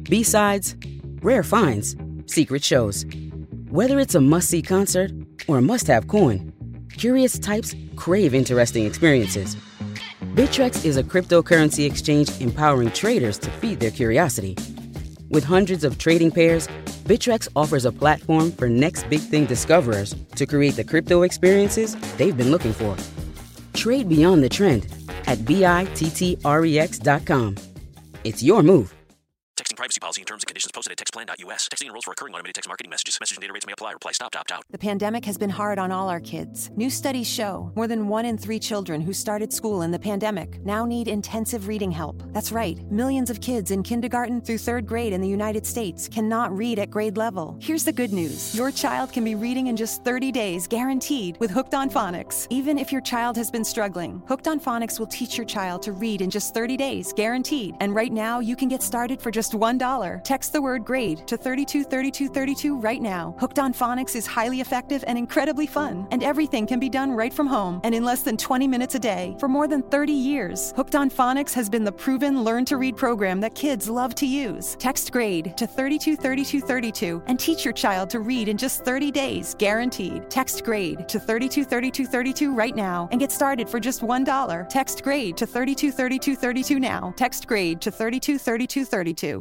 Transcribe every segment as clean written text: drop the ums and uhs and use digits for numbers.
B-sides, rare finds, secret shows. Whether it's a must-see concert or a must-have coin, curious types crave interesting experiences. Bittrex is a cryptocurrency exchange empowering traders to feed their curiosity. With hundreds of trading pairs, Bittrex offers a platform for next big thing discoverers to create the crypto experiences they've been looking for. Trade beyond the trend at BITTREX.com. It's your move. Texting privacy policy and terms and conditions posted at textplan.us. Texting enrolls for recurring automated text marketing messages. Message and data rates may apply. Reply stop to opt out. The pandemic has been hard on all our kids. New studies show more than 1 in 3 children who started school in the pandemic now need intensive reading help. That's right. Millions of kids in kindergarten through 3rd grade in the United States cannot read at grade level. Here's the good news. Your child can be reading in just 30 days, guaranteed, with Hooked on Phonics. Even if your child has been struggling, Hooked on Phonics will teach your child to read in just 30 days, guaranteed. And right now, you can get started for just $1. Text the word GRADE to 323232 right now. Hooked on Phonics is highly effective and incredibly fun, and everything can be done right from home and in less than 20 minutes a day. For more than 30 years, Hooked on Phonics has been the proven learn-to-read program that kids love to use. Text GRADE to 323232 and teach your child to read in just 30 days, guaranteed. Text GRADE to 323232 right now and get started for just $1. Text GRADE to 323232 now. Text GRADE to 323232.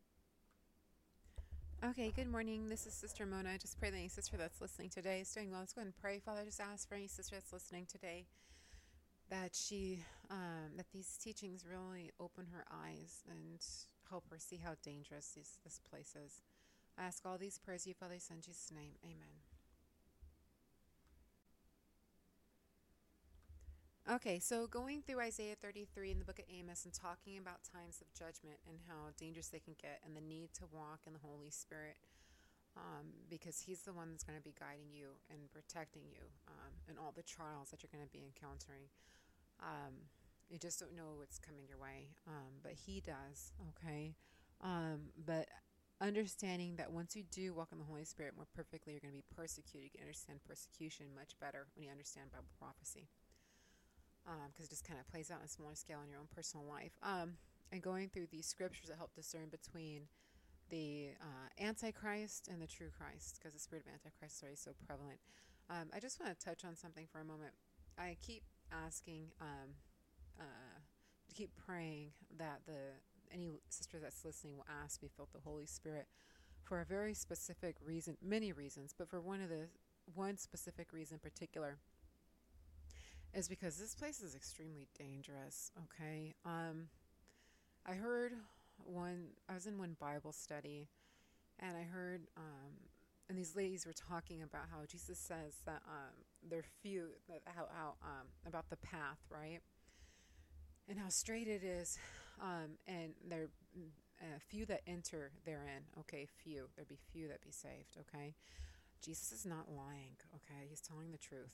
Okay, good morning. This is Sister Mona. I just pray that any sister that's listening today is doing well. Let's go ahead and pray. Father, I just ask for any sister that's listening today that that these teachings really open her eyes and help her see how dangerous this place is. I ask all these prayers you, Father, Son, in Jesus' name. Amen. Okay, so going through Isaiah 33 in the book of Amos and talking about times of judgment and how dangerous they can get and the need to walk in the Holy Spirit, because he's the one that's going to be guiding you and protecting you in all the trials that you're going to be encountering. You just don't know what's coming your way, but he does, okay? But understanding that once you do walk in the Holy Spirit more perfectly, you're going to be persecuted. You can understand persecution much better when you understand Bible prophecy. Because it just kind of plays out on a smaller scale in your own personal life. And going through these scriptures that help discern between the Antichrist and the true Christ, because the spirit of Antichrist is already so prevalent. I just want to touch on something for a moment. I keep asking, keep praying that any sister that's listening will ask be filled with the Holy Spirit for a very specific reason, many reasons, but for one specific reason in particular. Is because this place is extremely dangerous, okay? I was in one Bible study, and I heard, and these ladies were talking about how Jesus says that there are few, about the path, right? And how straight it is, and there are few that enter therein, okay? Few. There'd be few that be saved, okay? Jesus is not lying, okay? He's telling the truth.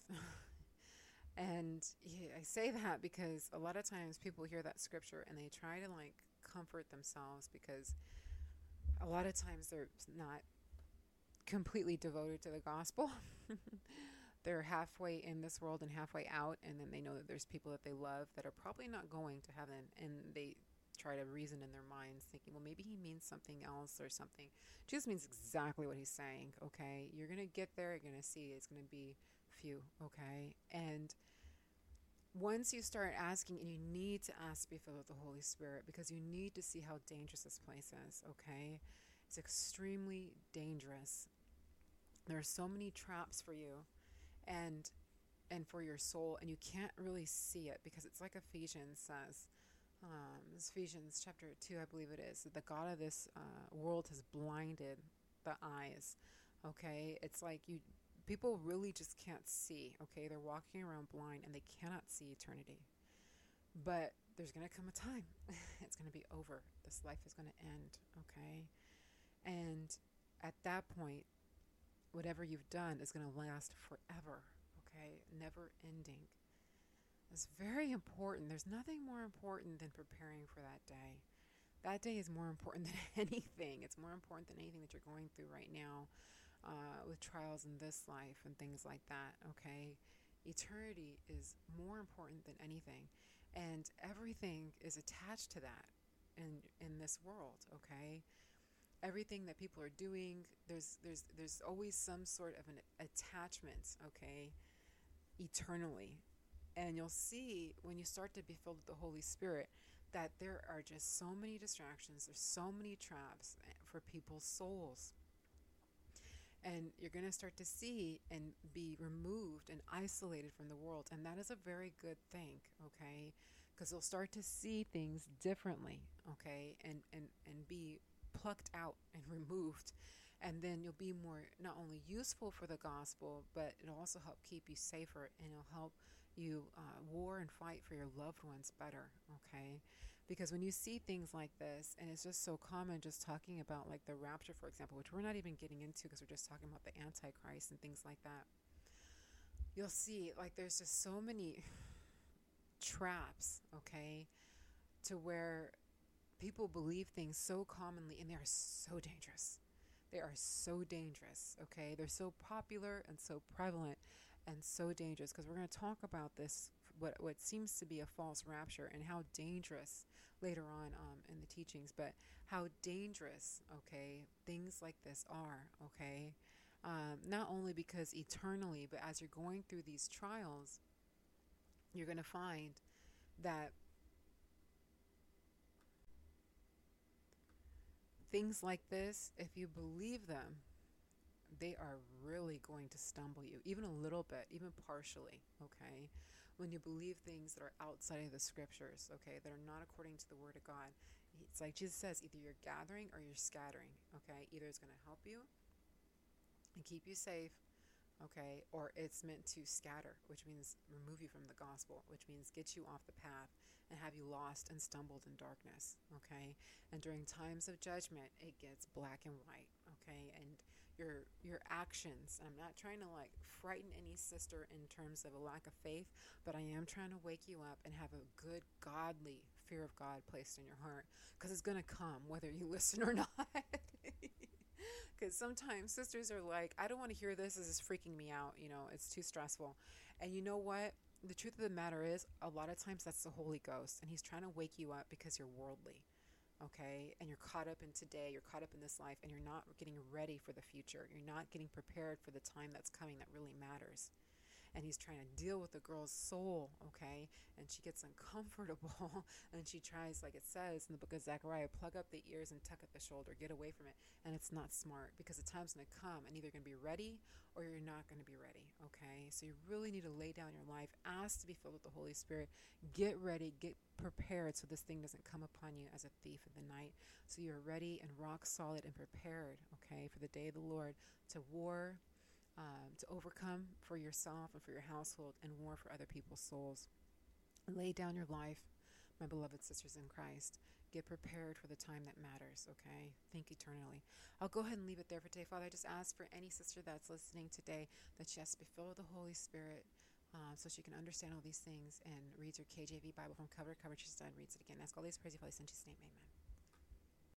And I say that because a lot of times people hear that scripture and they try to comfort themselves, because a lot of times they're not completely devoted to the gospel. They're halfway in this world and halfway out, and then they know that there's people that they love that are probably not going to heaven, and they try to reason in their minds thinking, well, maybe he means something else or something. Jesus means exactly what he's saying, okay? You're going to get there, you're going to see it's going to be few, okay? And once you start asking, and you need to ask to be filled with the Holy Spirit, because you need to see how dangerous this place is, okay? It's extremely dangerous. There are so many traps for you and for your soul, and you can't really see it, because it's like Ephesians says, Ephesians chapter 2, I believe it is, that the God of this world has blinded the eyes, okay? It's like people really just can't see, okay? They're walking around blind and they cannot see eternity. But there's going to come a time. It's going to be over. This life is going to end, okay? And at that point, whatever you've done is going to last forever, okay? Never ending. It's very important. There's nothing more important than preparing for that day. That day is more important than anything. It's more important than anything that you're going through right now. With trials in this life and things like that, okay? Eternity is more important than anything, and everything is attached to that in this world, okay? everything that people are doing, there's always some sort of an attachment, okay, eternally. And you'll see when you start to be filled with the Holy Spirit that there are just so many distractions, there's so many traps for people's souls. And you're going to start to see and be removed and isolated from the world. And that is a very good thing, okay? Because you'll start to see things differently, okay? And be plucked out and removed. And then you'll be more not only useful for the gospel, but it'll also help keep you safer, and it'll help you war and fight for your loved ones better, okay? Because when you see things like this, and it's just so common, just talking about like the rapture, for example, which we're not even getting into because we're just talking about the Antichrist and things like that, you'll see like there's just so many traps, okay, to where people believe things so commonly, and they are so dangerous. They are so dangerous, okay? They're so popular and so prevalent and so dangerous, because we're going to talk about this, what seems to be a false rapture, and how dangerous later on in the teachings, but how dangerous, okay, things like this are, okay? Not only because eternally, but as you're going through these trials, you're going to find that things like this, if you believe them, they are really going to stumble you, even a little bit, even partially, okay? When you believe things that are outside of the scriptures, okay, that are not according to the word of God. It's like Jesus says, either you're gathering or you're scattering, okay? Either it's going to help you and keep you safe, okay, or it's meant to scatter, which means remove you from the gospel, which means get you off the path and have you lost and stumbled in darkness, okay? And during times of judgment, it gets black and white, okay? And your actions, I'm not trying to like frighten any sister in terms of a lack of faith, but I am trying to wake you up and have a good godly fear of God placed in your heart, because it's going to come whether you listen or not. Because sometimes sisters are like, I don't want to hear this, is freaking me out, it's too stressful. And you know what, the truth of the matter is, a lot of times that's the Holy Ghost, and he's trying to wake you up because you're worldly, okay? And you're caught up in today, you're caught up in this life, and you're not getting ready for the future. You're not getting prepared for the time that's coming that really matters. And he's trying to deal with the girl's soul, okay? And she gets uncomfortable, and she tries, like it says in the book of Zechariah, plug up the ears and tuck at the shoulder, get away from it. And it's not smart, because the time's going to come, and either you're going to be ready or you're not going to be ready, okay? So you really need to lay down your life, ask to be filled with the Holy Spirit, get ready, get prepared so this thing doesn't come upon you as a thief in the night. So you're ready and rock solid and prepared, okay, for the day of the Lord, to war, to overcome for yourself and for your household, and war for other people's souls. Lay down your life, my beloved sisters in Christ. Get prepared for the time that matters, okay? Think eternally. I'll go ahead and leave it there for today. Father, I just ask for any sister that's listening today that she has to be filled with the Holy Spirit, so she can understand all these things and reads her KJV Bible from cover to cover. She's done, reads it again. Ask all these praise, in Jesus' name, amen.